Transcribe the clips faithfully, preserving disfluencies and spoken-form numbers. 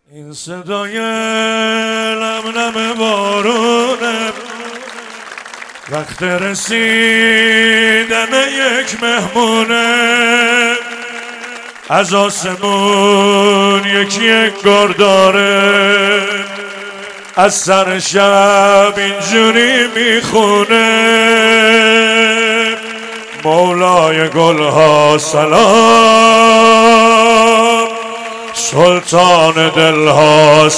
این صدای لملم بارونه وقت رسیدن یک مهمونه، از آسمون یکی یک گار داره، از سر شب اینجوری میخونه. مولای گلها سلام، سلطان دلها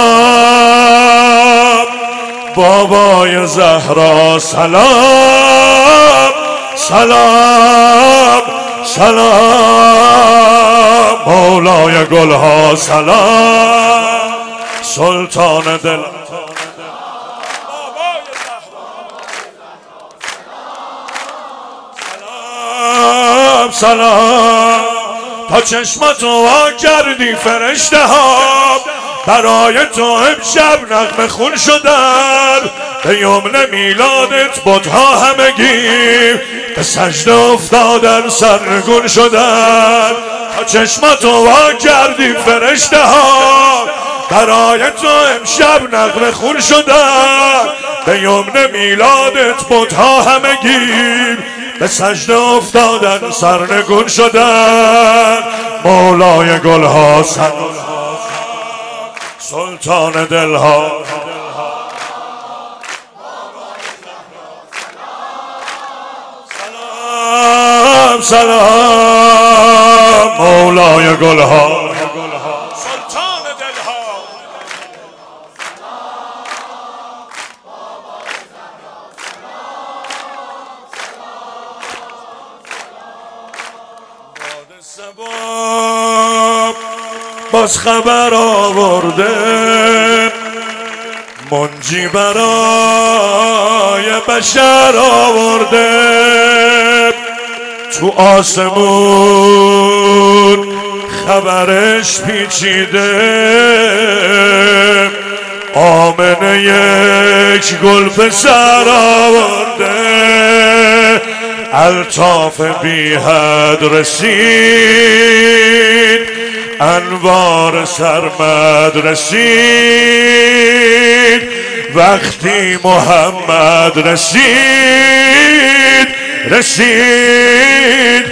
سلام، بابای زهرا سلام سلام سلام. مولای گلها سلام، سلطان دل سلام سلام. تا چشماتو وا کردی فرشته ها، برای تو امشب نغمه خون شدن. به یمن میلادت بت‌ها همگی به سجده افتادن، سرنگون شدن. تا چشماتو وا کردی فرشته ها، برای تو امشب نغمه خون شدن. به یمن میلادت بت‌ها همگی به سجده افتادن، سرنگون شدن. مولای گلها سلام، سلطان دلها سلام سلام. مولای گلها سلطان دلها سباب باز خبر آورده، منجی برای بشر آورده. تو آسمون خبرش پیچیده، آمنه یک گل پسر آورده. الطاف بی حد رسید، انوار سرمد رسید. وقتی محمد رسید رسید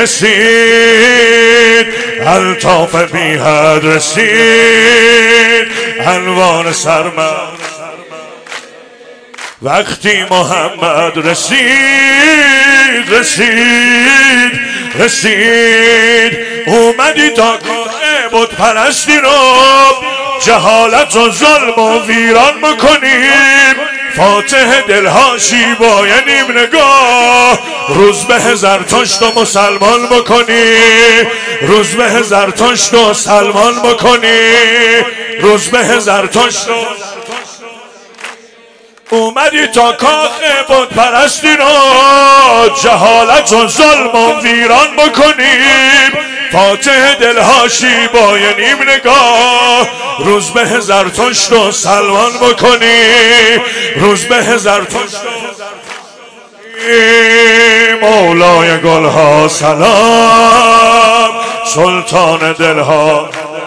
رسید. الطاف بی حد رسید، انوار سرمد. وقتی محمد رسید رسید رسید. اومدی تا کاره بت پرستی رو، جهالت و ظلم و ویران بکنیم. فاتح دلها شیبای نیم نگاه، روز به زرتشت و مسلمان بکنی. روز به زرتشت و سلمان بکنی. روز به زرتشت و اومدی تا کاخ بت پرستی رو، جهالت و ظلم و ویران بکنیم. فاتح دلها شیبای نیم نگاه، روز به زرتشت و سلمان بکنی. روز به زرتشت و مولای گلها سلام، سلطان دلها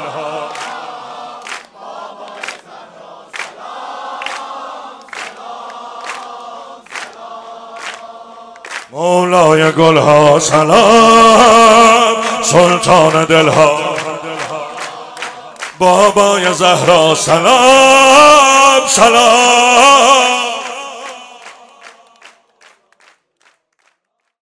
مولای گلها سلام، سلطان دلها بابای زهرا سلام سلام.